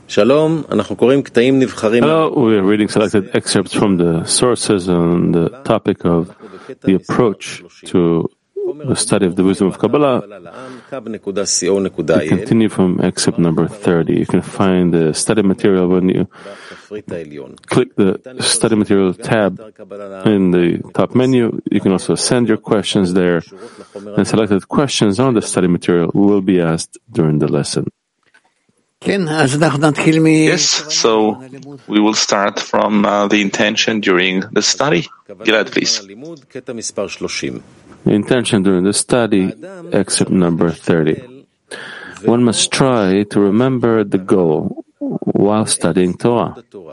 Hello, we are reading selected excerpts from the sources on the topic of the approach to the study of the wisdom of Kabbalah. We continue from excerpt number 30. You can find the study material when you click the study material tab in the top menu. You can also send your questions there, and selected questions on the study material will be asked during the lesson. Yes, so we will start from the intention during the study. Gilad, please. The intention during the study, excerpt number 30. One must try to remember the goal while studying Torah,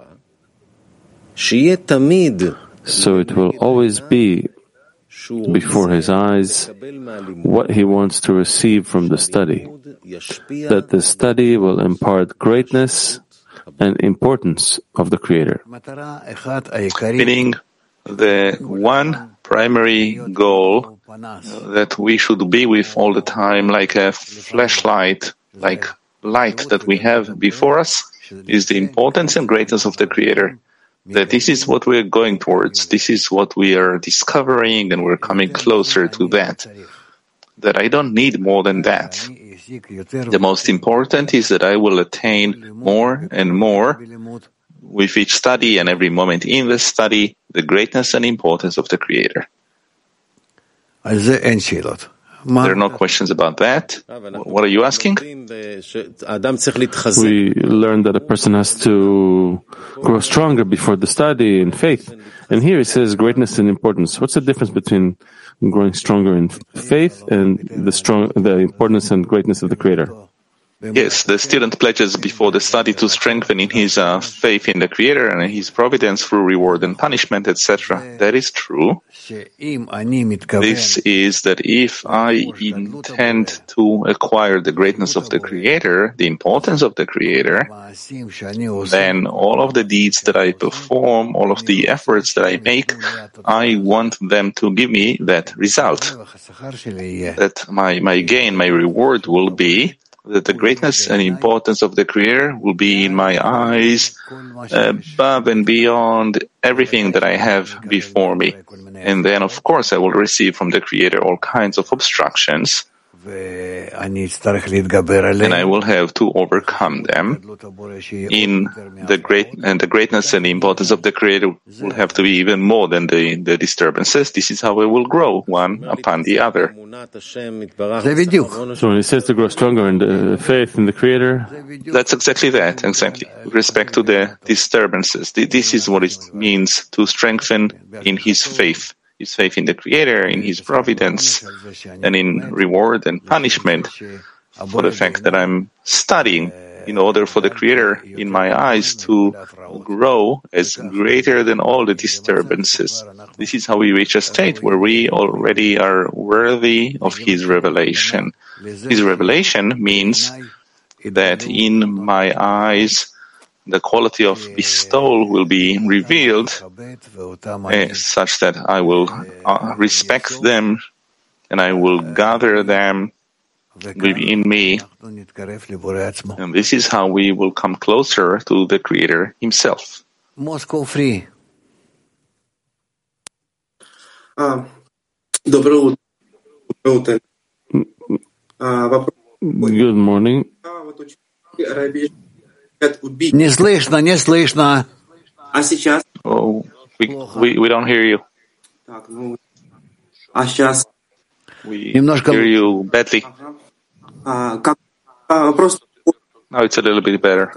so it will always be before his eyes what he wants to receive from the study, that the study will impart greatness and importance of the Creator. Meaning the one primary goal that we should be with all the time, like a flashlight, like light that we have before us, is the importance and greatness of the Creator. That this is what we're going towards, this is what we are discovering, and we're coming closer to that. That I don't need more than that. The most important is that I will attain more and more with each study and every moment in the study, the greatness and importance of the Creator. There are no questions about that. What are you asking? We learned that a person has to grow stronger before the study in faith. And here it says greatness and importance. What's the difference between growing stronger in faith and the importance and greatness of the Creator? Yes, the student pledges before the study to strengthen in his faith in the Creator and his providence through reward and punishment, etc. That is true. This is that if I intend to acquire the greatness of the Creator, the importance of the Creator, then all of the deeds that I perform, all of the efforts that I make, I want them to give me that result. That my gain, my reward will be that the greatness and importance of the Creator will be in my eyes above and beyond everything that I have before me. And then, of course, I will receive from the Creator all kinds of obstructions, and I will have to overcome them. In the greatness and the importance of the Creator will have to be even more than the disturbances. This is how I will grow, one upon the other. So when he says to grow stronger in the faith in the Creator, that's exactly that, exactly. With respect to the disturbances, this is what it means to strengthen in his faith in the Creator, in his providence, and in reward and punishment for the fact that I'm studying in order for the Creator in my eyes to grow as greater than all the disturbances. This is how we reach a state where we already are worthy of His revelation. His revelation means that in my eyes the quality of bestowal will be revealed such that I will respect them and I will gather them within me. And this is how we will come closer to the Creator Himself. Moscow free. Good morning. Не слышно, не слышно. Oh, we don't hear you. We hear you badly. Now it's a little bit better.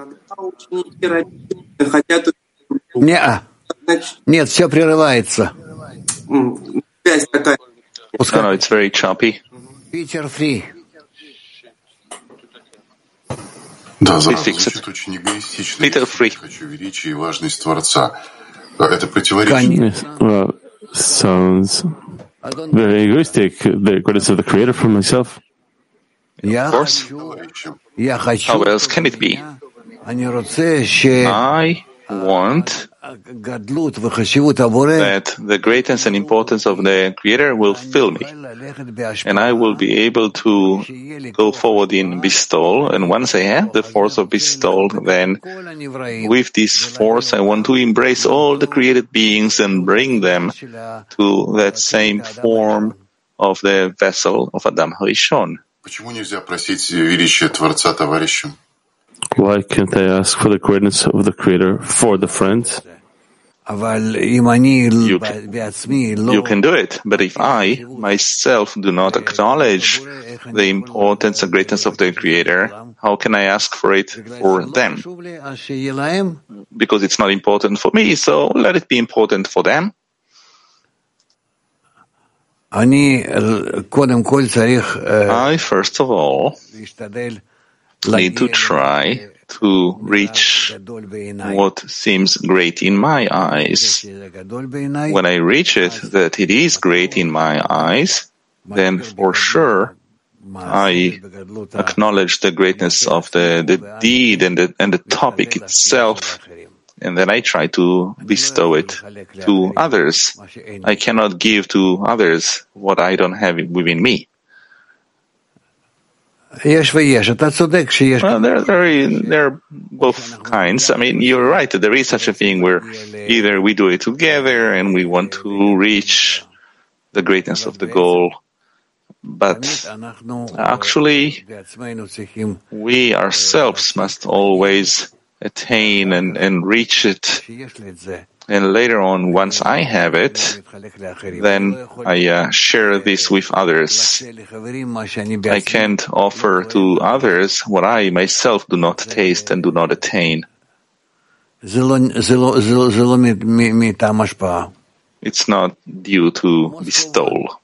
Нет, все прерывается. No, it's very choppy. Peter free. Да, звучит очень эгоистично. Peter free. Хочу величие и важность Творца. Это противоречит. Well, sounds very egoistic, the greatness of the Creator for myself. Of course. How else can it be? I want that the greatness and importance of the Creator will fill me, and I will be able to go forward in bestowal. And once I have the force of bestowal, then with this force I want to embrace all the created beings and bring them to that same form of the vessel of Adam Harishon. Why can't I ask for the greatness of the Creator for the friends? You can do it, but if I myself do not acknowledge the importance and greatness of the Creator, how can I ask for it for them? Because it's not important for me, so let it be important for them. I, first of all, need to try to reach what seems great in my eyes. When I reach it, that it is great in my eyes, then for sure I acknowledge the greatness of the deed and the topic itself, and then I try to bestow it to others. I cannot give to others what I don't have within me. Well, there are both kinds. I mean, you're right. There is such a thing where either we do it together and we want to reach the greatness of the goal, but actually, we ourselves must always attain and reach it. And later on, once I have it, then I share this with others. I can't offer to others what I myself do not taste and do not attain. It's not due to bestowal.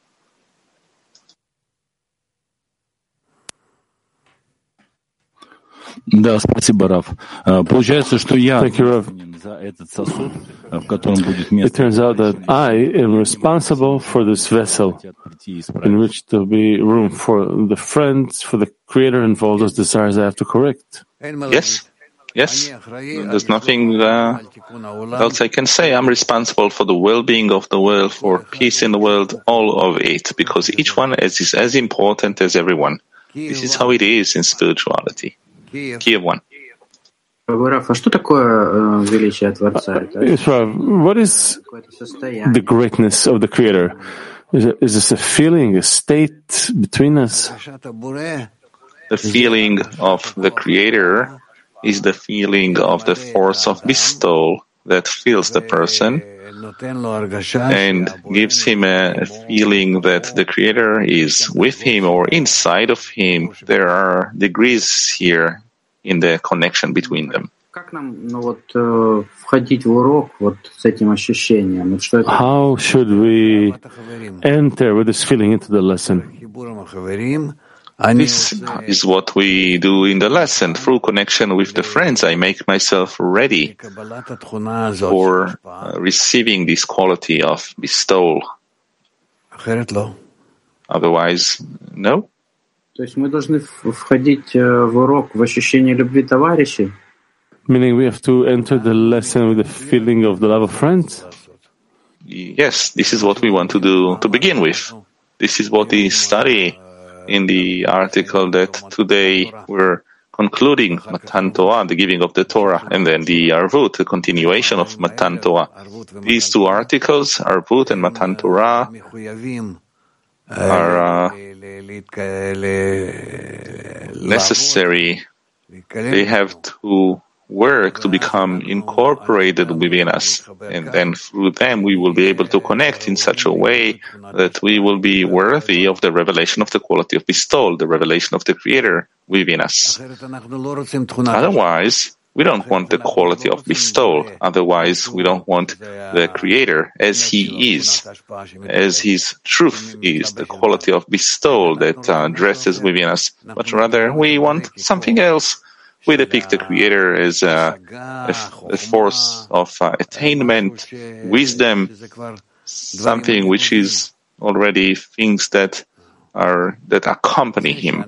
Да, спасибо, Раф. Получается, что я за этот сосуд, в котором будет место. It turns out that I am responsible for this vessel in which there will be room for the friends, for the Creator, and for all those desires I have to correct. Yes. There's nothing else I can say. I'm responsible for the well-being of the world, for peace in the world, all of it, because each one is as important as everyone. This is how it is in spirituality. Kiev 1. What is the greatness of the Creator? Is this a feeling, a state between us? The feeling of the Creator is the feeling of the force of bestowal that fills the person and gives him a feeling that the Creator is with him or inside of him. There are degrees here in the connection between them. How should we enter with this feeling into the lesson? This is what we do in the lesson. Through connection with the friends, I make myself ready for receiving this quality of bestowal. Otherwise, no. Meaning we have to enter the lesson with the feeling of the love of friends? Yes, this is what we want to do to begin with. This is what we study in the article that today we're concluding Matan Torah, the giving of the Torah, and then the Arvut, the continuation of Matan Torah. These two articles, Arvut and Matan Torah, are necessary. They have to work to become incorporated within us, and then through them we will be able to connect in such a way that we will be worthy of the revelation of the quality of bestowal, the revelation of the Creator within us. Otherwise, we don't want the quality of bestowal. Otherwise, we don't want the Creator as He is, as His truth is, the quality of bestowal that dresses within us. But rather, we want something else. We depict the Creator as a force of attainment, wisdom, something which is already things that accompany Him.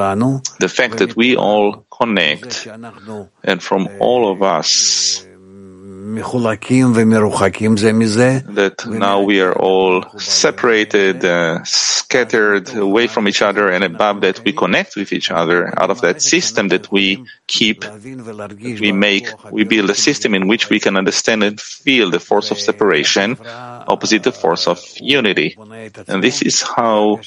The fact that we all connect, and from all of us that now we are all separated, scattered away from each other, and above that we connect with each other. Out of that system that we keep, we build a system in which we can understand and feel the force of separation opposite the force of unity. And this is how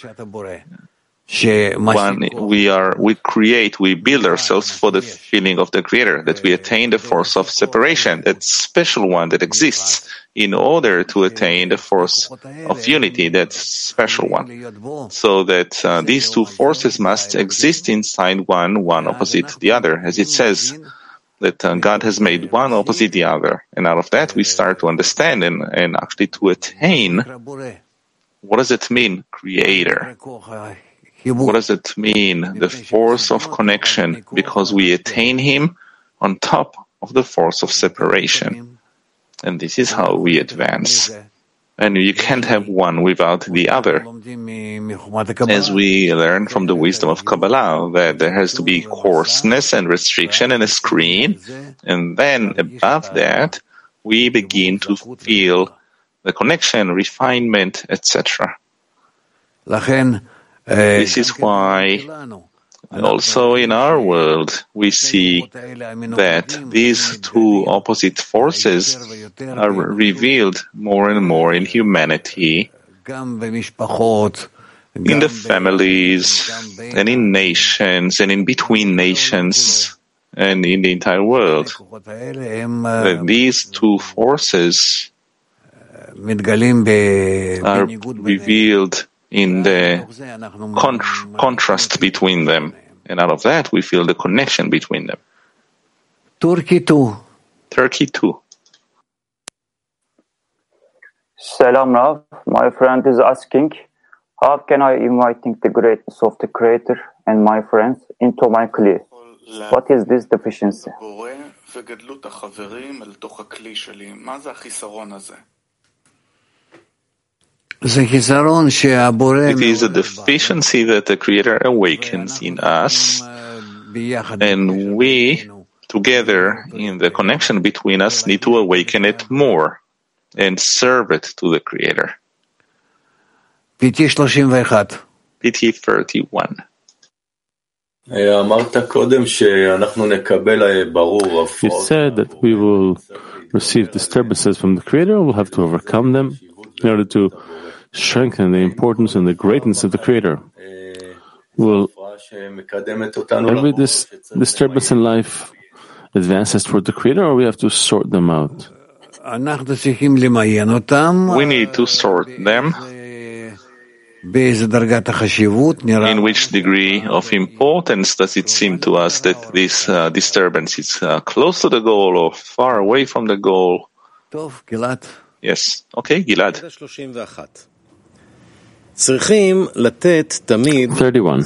we build ourselves for the feeling of the Creator, that we attain the force of separation, that special one that exists, in order to attain the force of unity, that special one. So that these two forces must exist inside one opposite the other, as it says that God has made one opposite the other. And out of that we start to understand and actually to attain. What does it mean, Creator? What does it mean, the force of connection? Because we attain Him on top of the force of separation. And this is how we advance. And you can't have one without the other. As we learn from the wisdom of Kabbalah, that there has to be coarseness and restriction and a screen. And then above that, we begin to feel the connection, refinement, etc. This is why also in our world we see that these two opposite forces are revealed more and more in humanity, in the families, and in nations, and in between nations, and in the entire world. That these two forces are revealed in the contrast between them. And out of that, we feel the connection between them. Turkey 2. Salam Rav. My friend is asking, how can I inviting the greatness of the Creator and my friends into my Kli? What is this deficiency? It is a deficiency that the Creator awakens in us, and we, together in the connection between us, need to awaken it more and serve it to the Creator. PT 31. You said that we will receive disturbances from the Creator, we'll have to overcome them in order to strengthen the importance and the greatness of the Creator. Will every disturbance in life advance us toward the Creator, or we have to sort them out? We need to sort them. In which degree of importance does it seem to us that this disturbance is close to the goal or far away from the goal? Yes. Okay, Gilad. 31.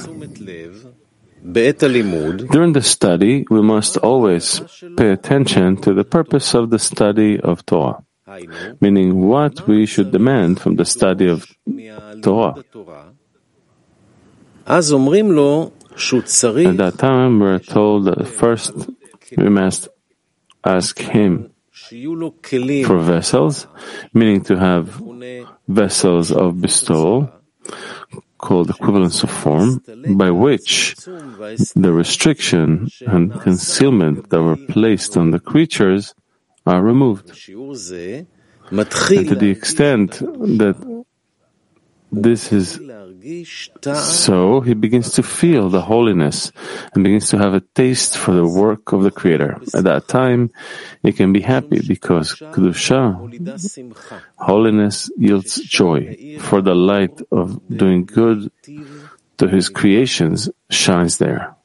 During the study, we must always pay attention to the purpose of the study of Torah, meaning what we should demand from the study of Torah. At that time, we're told that first we must ask Him for vessels, meaning to have vessels of bestowal, called equivalence of form, by which the restriction and concealment that were placed on the creatures are removed. And to the extent that this is so, he begins to feel the holiness and begins to have a taste for the work of the Creator. At that time, he can be happy because Kedusha, holiness, yields joy, for the light of doing good to his creations shines there.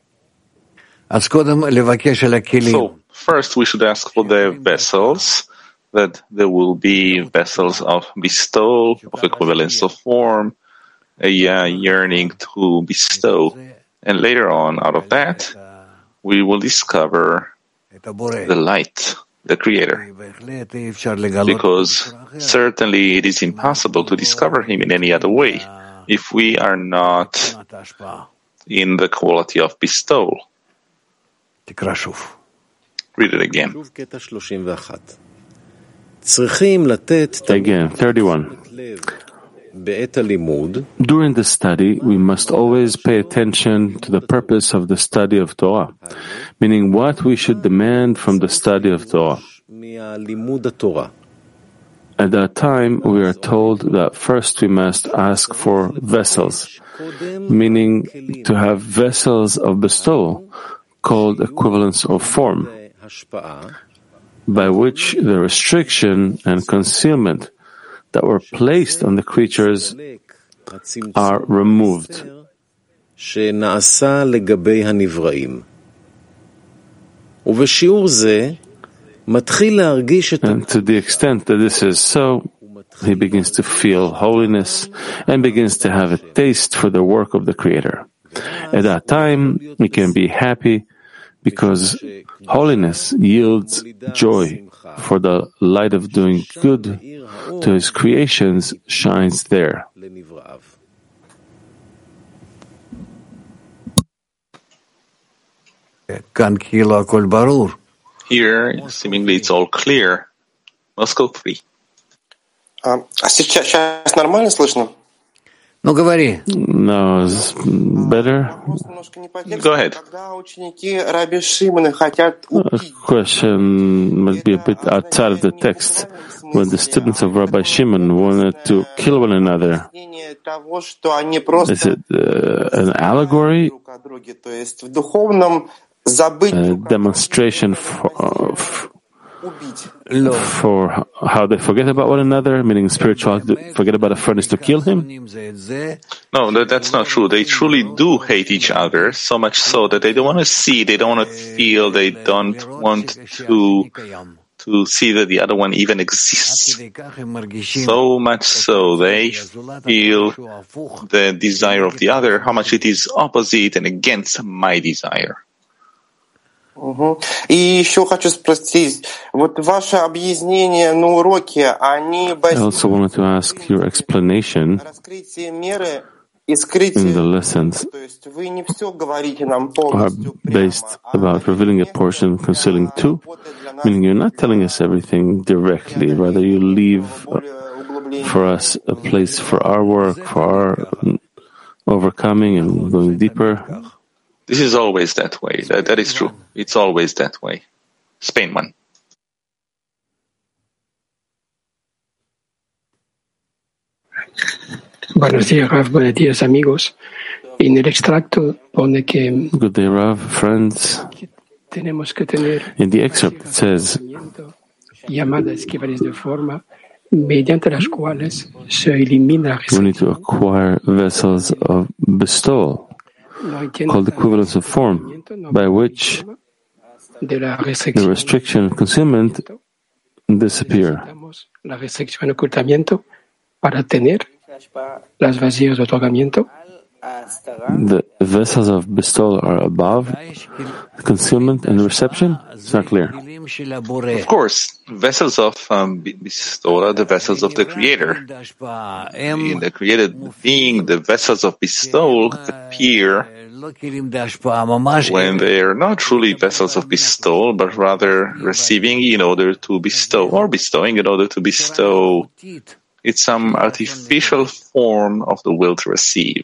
So, first we should ask for the vessels, that there will be vessels of bestowal, of equivalence of form, a yearning to bestow. And later on, out of that, we will discover the light, the Creator. Because certainly it is impossible to discover Him in any other way if we are not in the quality of bestowal. Read it again. Again, 31. During the study, we must always pay attention to the purpose of the study of Torah, meaning what we should demand from the study of Torah. At that time, we are told that first we must ask for vessels, meaning to have vessels of bestowal, called equivalence of form, by which the restriction and concealment that were placed on the creatures are removed. And to the extent that this is so, he begins to feel holiness and begins to have a taste for the work of the Creator. At that time, he can be happy because holiness yields joy, for the light of doing good to his creations shines there. Here, seemingly it's all clear. Moscow 3. Сейчас нормально слышно? Ну, говори. No, is better? Go ahead. A question must be a bit outside of the text. When the students of Rabbi Shimon wanted to kill one another, is it an allegory? A demonstration for how they forget about one another, meaning spiritual, forget about a friend is to kill him? No, that's not true. They truly do hate each other, so much so that they don't want to see, they don't want to feel, they don't want to see that the other one even exists. So much so they feel the desire of the other, how much it is opposite and against my desire. И еще хочу спросить, вот ваше объяснение на уроке, они I also wanted to ask your explanation раскрытие меры и скрытие, in the lessons то есть вы не все говорите нам полностью are based about revealing a portion, concealing two, meaning you're not telling us everything directly, rather you leave for us a place for our work, for our overcoming and going deeper. This is always that way. That is true. It's always that way. Spain 1. Buenos días, Rav. Buenos días, amigos. En el extracto pone que Good day, Rav, friends. tenemos que tener In the excerpt it says, llamadas equivalentes de forma mediante las cuales se elimina we need to acquire vessels of bestowal, called equivalence of form, by which the restriction and concealment disappear. La restricción y ocultamiento para tener las vacíos de otorgamiento. The vessels of bestowal are above concealment and reception? It's not clear. Of course, vessels of bestowal are the vessels of the Creator. In the created being, the vessels of bestowal appear when they are not truly vessels of bestowal, but rather receiving in order to bestow, or bestowing in order to bestow. It's some artificial form of the will to receive.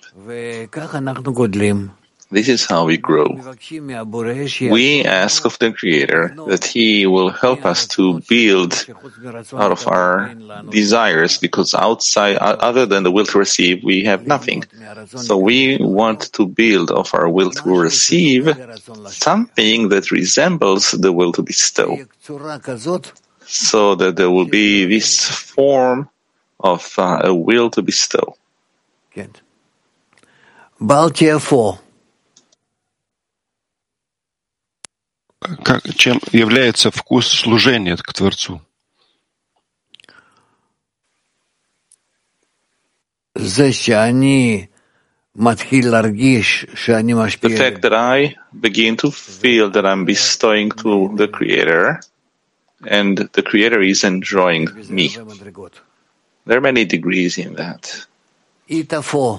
This is how we grow. We ask of the Creator that He will help us to build out of our desires, because outside, other than the will to receive, we have nothing. So we want to build of our will to receive something that resembles the will to bestow, so that there will be this form of a will to bestow. Baltia 4. Чем является вкус служения к Творцу? The fact that I begin to feel that I'm bestowing to the Creator, and the Creator is enjoying me. There are many degrees in that. Ita 4.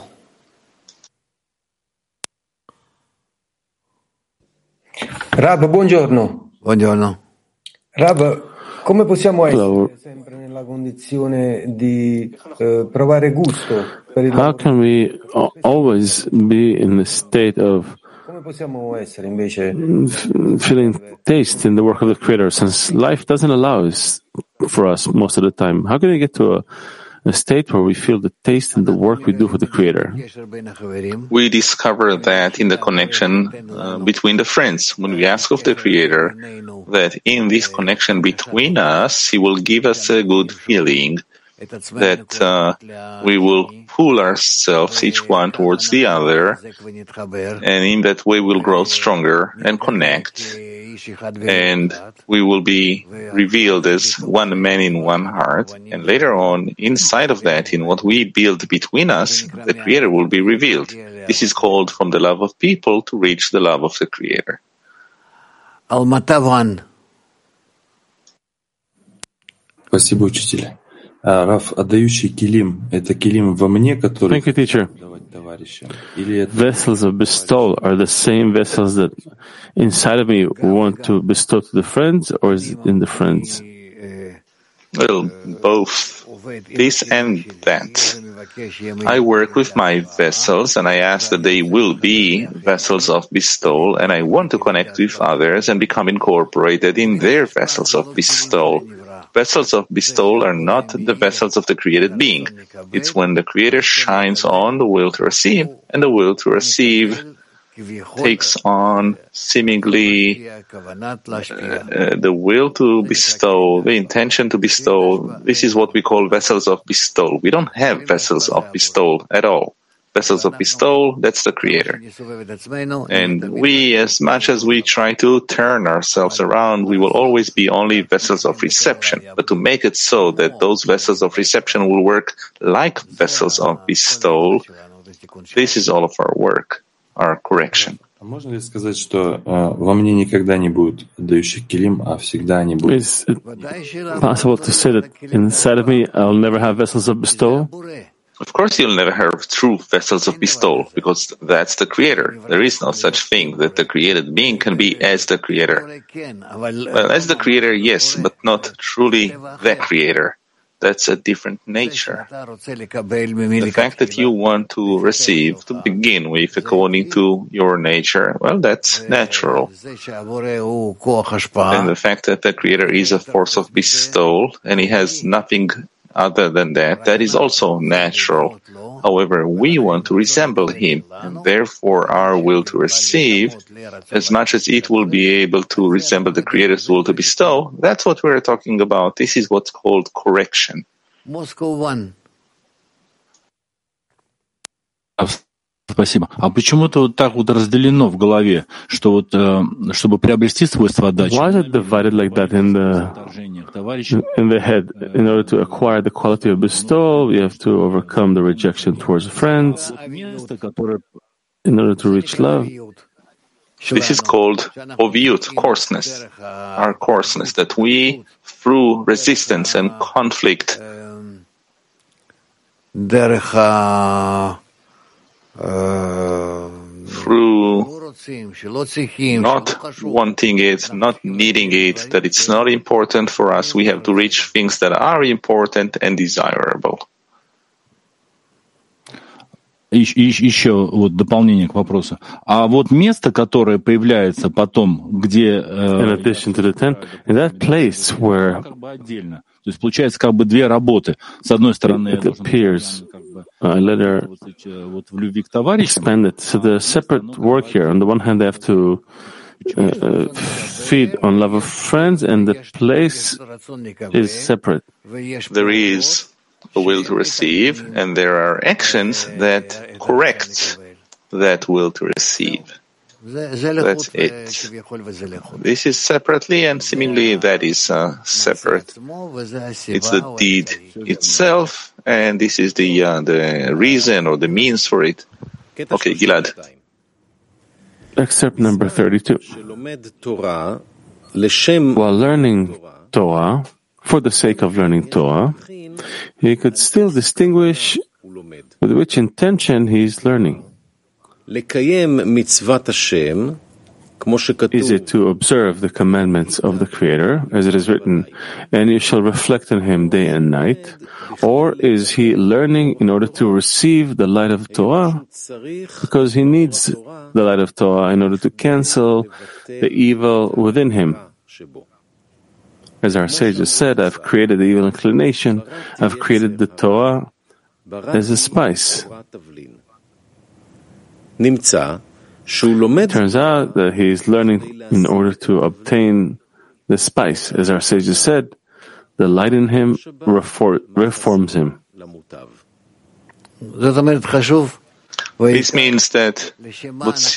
Rav, buongiorno. Buongiorno. Rav, Come possiamo essere sempre nella condizione di provare gusto per il How can we always be in the state of Come possiamo essere invece feeling taste in the work of the Creator, since life doesn't allow us for us most of the time? How can we get to a state where we feel the taste in the work we do for the Creator? We discover that in the connection between the friends. When we ask of the Creator that in this connection between us, He will give us a good feeling, that we will pull ourselves, each one towards the other, and in that way we'll grow stronger and connect, and we will be revealed as one man in one heart. And later on, inside of that, in what we build between us, the Creator will be revealed. This is called from the love of people to reach the love of the Creator. Спасибо, учитель. Раф, отдающий килим — это килим во мне, который давать товарищам? Или это... Vessels of bestowal are the same vessels that inside of me want to bestow to the friends, or is it in the friends? Well, both. This and that. I work with my vessels and I ask that they will be vessels of bestowal, and I want to connect with others and become incorporated in their vessels of bestowal. Vessels of bestowal are not the vessels of the created being. It's when the Creator shines on the will to receive, and the will to receive takes on seemingly the will to bestow, the intention to bestow. This is what we call vessels of bestowal. We don't have vessels of bestowal at all. Vessels of bestowal, that's the Creator. And we, as much as we try to turn ourselves around, we will always be only vessels of reception. But to make it so that those vessels of reception will work like vessels of bestowal, this is all of our work, our correction. Можно ли сказать, что во мне никогда не будет отдающих килим, а всегда они будут? Is it possible to say that inside of me I'll never have vessels of bestowal? Of course you'll never have true vessels of bestowal, because that's the Creator. There is no such thing that the created being can be as the Creator. Well, as the Creator, yes, but not truly the Creator. That's a different nature. The fact that you want to receive, to begin with, according to your nature, well, that's natural. And the fact that the Creator is a force of bestowal, and He has nothing other than that, that is also natural. However, we want to resemble Him, and therefore our will to receive, as much as it will be able to resemble the Creator's will to bestow, that's what we're talking about. This is what's called correction. Moscow 1. Спасибо. А почему-то вот так вот разделено в голове, что вот чтобы приобрести свойство отдачи. Why is it divided like that in the head? In order to acquire the quality of bestowal, you have to overcome the rejection towards friends. In order to reach love. This is called oviyut, coarseness. Our coarseness, that we, through resistance and conflict, through not wanting it, not needing it, that it's not important for us, we have to reach things that are important and desirable. Еще вот дополнение к вопросу. А вот место, которое появляется потом, где... In addition to the 10, in that place where... отдельно. То есть получается как бы две работы. С одной стороны, it appears later expanded. So the separate work here. On the one hand, they have to feed on love of friends, and the place is separate. There is a will to receive, and there are actions that correct that will to receive. That's it. This is separately, and seemingly that is separate. It's the deed itself, and this is the reason or the means for it. Okay, Gilad. Excerpt number 32. While learning Torah, for the sake of learning Torah, he could still distinguish with which intention he is learning. Is it to observe the commandments of the Creator, as it is written, and you shall reflect on him day and night? Or is he learning in order to receive the light of Torah? Because he needs the light of Torah in order to cancel the evil within him. As our sages said, I've created the evil inclination, I've created the Torah as a spice. It turns out that he is learning in order to obtain the spice. As our sages said, the light in him reforms him. This means that what's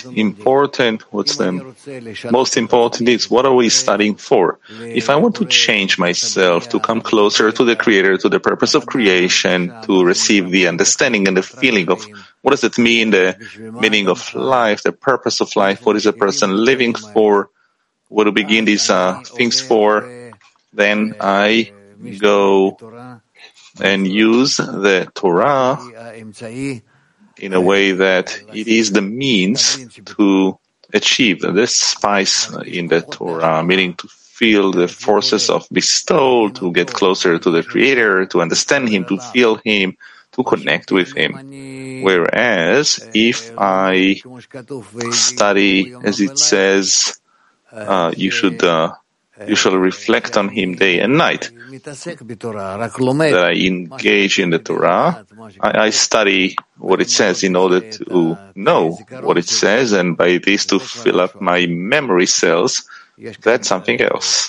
the most important is what are we studying for? If I want to change myself, to come closer to the Creator, to the purpose of creation, to receive the understanding and the feeling of what does it mean, the meaning of life, the purpose of life, what is a person living for, what to begin these things for, then I go and use the Torah in a way that it is the means to achieve this spice in the Torah, meaning to feel the forces of bestowal, to get closer to the Creator, to understand Him, to feel Him, to connect with Him. Whereas if I study, as it says, you shall reflect on Him day and night, that I engage in the Torah, I study what it says in order to know what it says, and by this to fill up my memory cells, that's something else.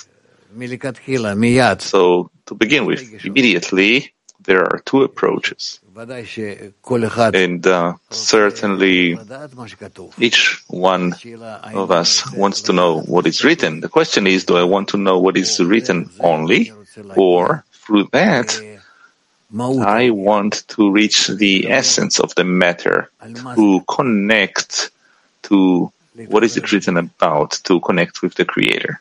So, to begin with, immediately, there are two approaches. And certainly, each one of us wants to know what is written. The question is, do I want to know what is written only? Or, through that, I want to reach the essence of the matter, to connect to what is it written about, to connect with the Creator.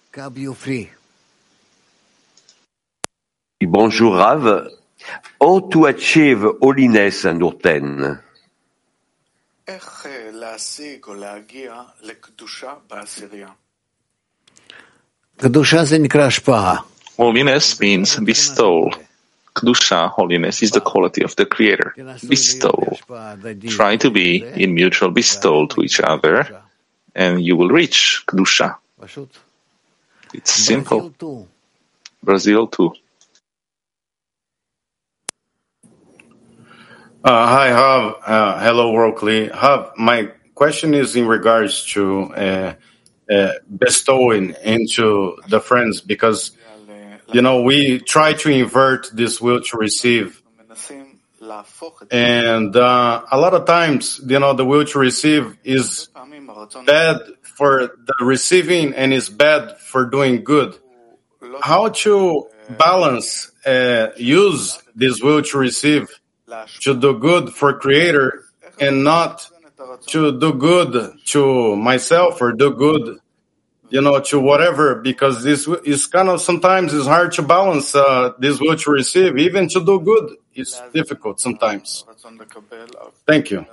Bonjour Rav. How to achieve holiness Nurten? Holiness means bestowal. Kedusha, holiness, is the quality of the Creator. Bestowal. Try to be in mutual bestowal to each other, and you will reach Kedusha. It's simple. Brazil too. Hi, Hav. Hello, Worldly. Hav, my question is in regards to bestowing into the friends, because, we try to invert this will to receive. And a lot of times, the will to receive is bad for the receiving and is bad for doing good. How to balance, use this will to receive to do good for Creator and not to do good to myself or do good, to whatever, because this is kind of sometimes it's hard to balance this will to receive. Even to do good is difficult sometimes. Thank you.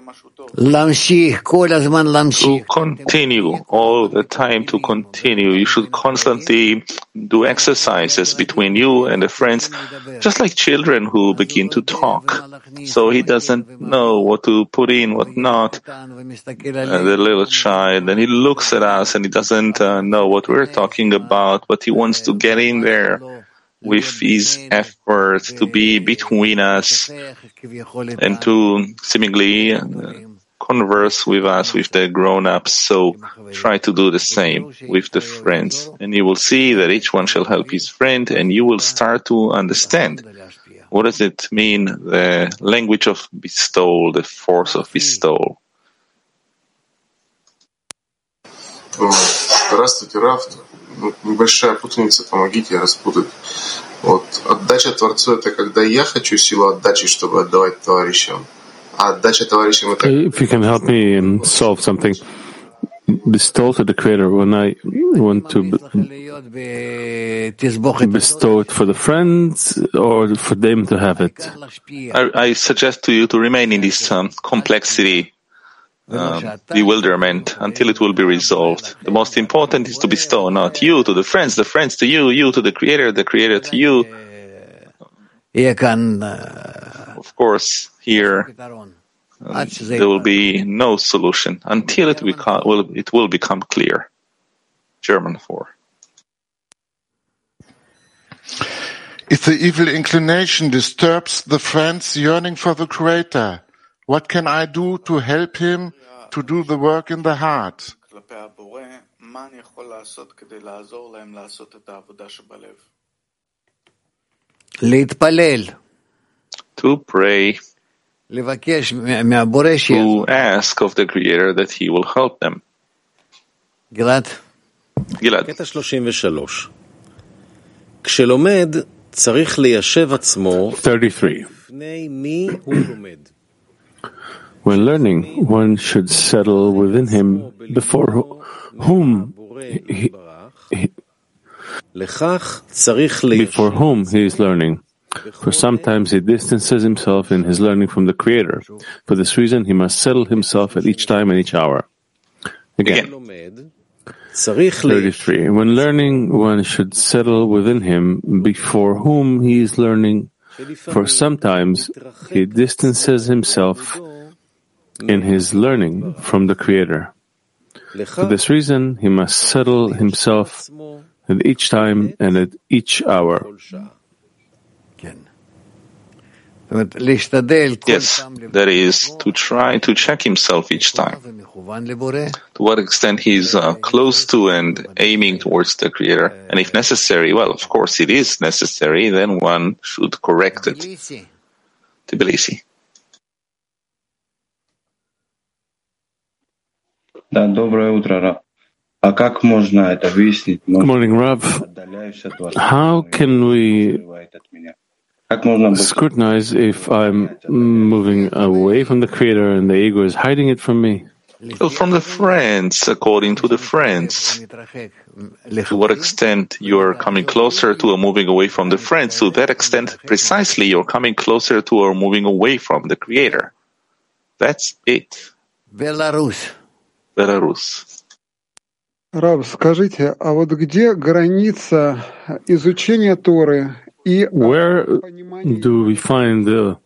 To continue, all the time to continue. You should constantly do exercises between you and the friends, just like children who begin to talk. So he doesn't know what to put in, what not. The little child, and he looks at us and he doesn't know what we're talking about, but he wants to get in there with his effort to be between us and to seemingly converse with us, with the grown-ups. So try to do the same with the friends. And you will see that each one shall help his friend, and you will start to understand what does it mean, the language of bestowal, the force of bestowal. Здравствуйте, Раф. Небольшая путаница, помогите распутать. Отдача Творцу — это когда я хочу силу отдачи, чтобы отдавать товарищам. А отдача товарищам — это... If you can help me solve something, bestow to the Creator when I want to bestow it for the friends or for them to have it. I suggest to you to remain in this complexity, bewilderment until it will be resolved. The most important is to bestow not you to the friends to you, you to the Creator to you. Of course, here there will be no solution until it will become clear. German 4. If the evil inclination disturbs the friend's yearning for the Creator, what can I do to help him to do the work in the heart? To pray, to ask of the Creator that He will help them. Gilad. קטע 33. כשלומד צריך ליישב עצמו 33. לפני מי הוא לומד. When learning, one should settle within him before whom he is learning. For sometimes he distances himself in his learning from the Creator. For this reason, he must settle himself at each time and each hour. Again. 33. When learning, one should settle within him before whom he is learning. For sometimes he distances himself in his learning from the Creator. For this reason, he must settle himself at each time and at each hour. Yes, that is, to try to check himself each time. To what extent he is close to and aiming towards the Creator. And if necessary, well, of course it is necessary, then one should correct it. Tbilisi. Да, доброе утро, Рав. А как можно это выяснить? Good morning, Rav. How can we scrutinize if I'm moving away from the Creator and the ego is hiding it from me? Well, from the friends, according to the friends. To what extent you're coming closer to or moving away from the friends, to that extent precisely you're coming closer to or moving away from the Creator. That's it. Belarus. Рав, скажите, а вот где граница изучения Торы и Where do we find the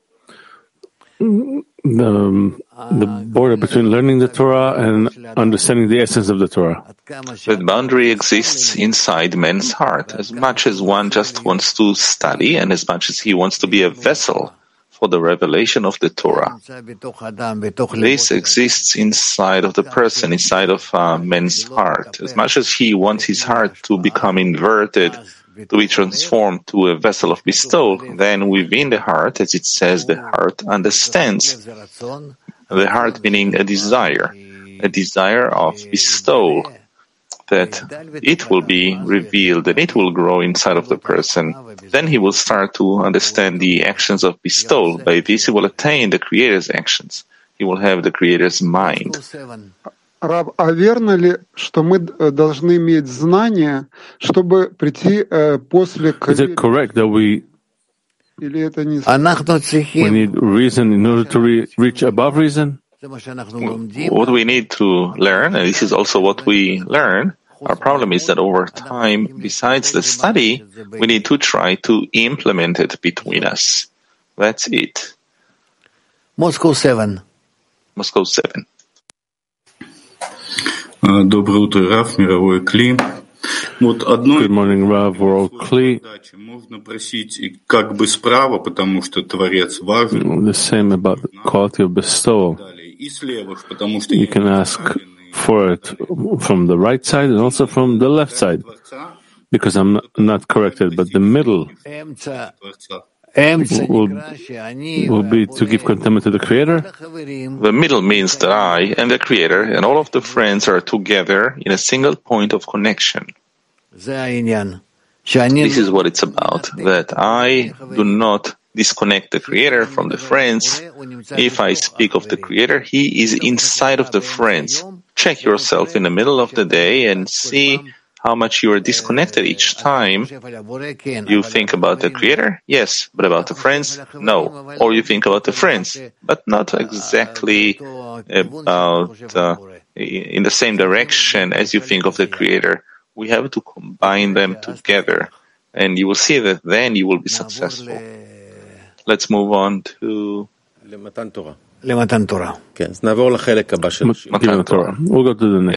border between learning the Torah and understanding the essence of the Torah? That boundary exists inside man's heart. As much as one just wants to study and as much as he wants to be a vessel for the revelation of the Torah. This exists inside of the person, inside of man's heart. As much as he wants his heart to become inverted, to be transformed to a vessel of bestowal, then within the heart, as it says, the heart understands. The heart meaning a desire of bestowal, that it will be revealed, that it will grow inside of the person. Then he will start to understand the actions of bestowal. By this he will attain the Creator's actions. He will have the Creator's mind. Рав, а верно ли, что мы должны иметь знания, чтобы прийти после Is it correct that we need reason in order to reach above reason? What we need to learn, and this is also what we learn, our problem is that over time, besides the study, we need to try to implement it between us. That's it. Moscow 7. Доброе утро, Рав, мировой Кли. Good morning, Rav, world Kli. Можно просить как бы справа, потому что Творец важен. The same about the quality of bestowal. You can ask for it from the right side and also from the left side, because I'm not corrected, but the middle will be to give contentment to the Creator. The middle means that I and the Creator and all of the friends are together in a single point of connection. This is what it's about, that I do not disconnect the Creator from the friends. If I speak of the Creator, He is inside of the friends. Check yourself in the middle of the day and see how much you are disconnected each time you think about the Creator? Yes. But about the friends? No. Or you think about the friends, but not exactly about in the same direction as you think of the Creator. We have to combine them together, and you will see that then you will be successful. Let's move on to למתן תורה. כן, אז נעבור לחלק הבא של Matan Torah. We'll go to the